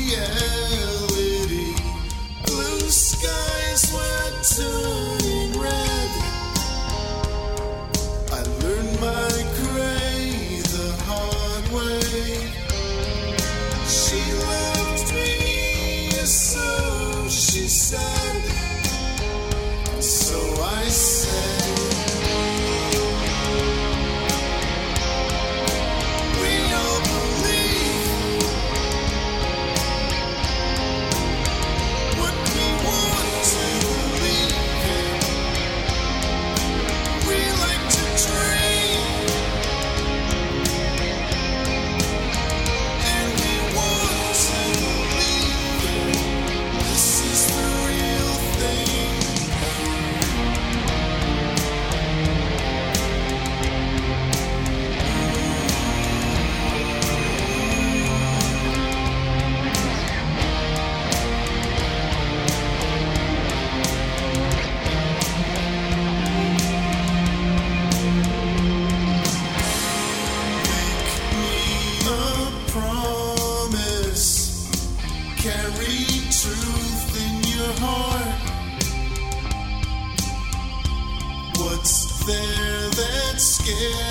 reality. Blue skies were turning red. I learned my gray the hard way. She loved me, so she said. So I said, we all believe what we want to believe in. We like to dream, and we want to believe in. This is the real thing. A promise, carry truth in your heart. What's there that scares